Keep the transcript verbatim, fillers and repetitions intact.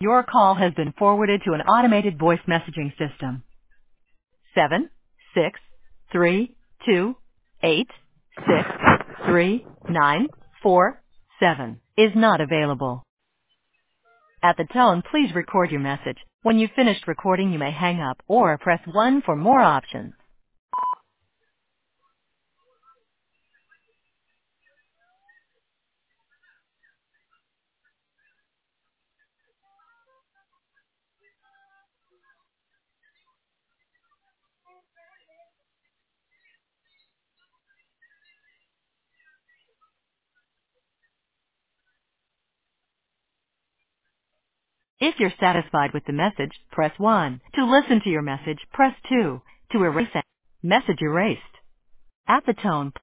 Your call has been forwarded to an automated voice messaging system. Seven, six, three, two, eight, six, three, nine, four, seven is not available. At the tone, please record your message. When you've finished recording, you may hang up or press one for more options. If you're satisfied with the message, press one. To listen to your message, press two. To erase it, message erased. At the tone,